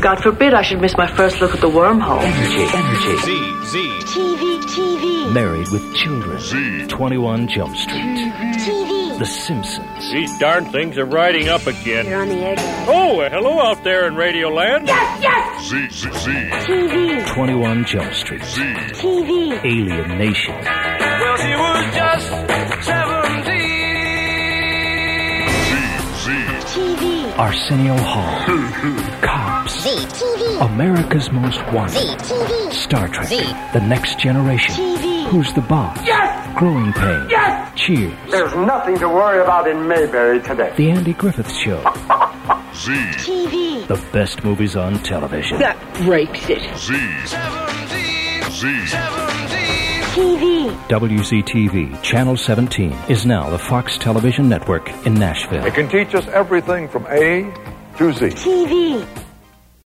God forbid I should miss my first look at the wormhole. Energy. Z. TV. Married with Children. Z. 21 Jump Street. TV. The Simpsons. These darn things are riding up again. You're on the air, Dad. Oh, hello out there in Radioland. Yes! Z. TV. 21 Jump Street. TV. Alien Nation. Well, she was just 17. TV. Arsenio Hall. Cops. TV. America's Most Wanted. TV. Star Trek. The Next Generation. TV. Who's the Boss? Yes! Growing Pains. Yes! Cheers. There's nothing to worry about in Mayberry today. The Andy Griffith Show. TV. The best movies on television. That breaks it. TV. WZTV Channel 17 is now the Fox Television Network in Nashville. It can teach us everything from A to Z. TV.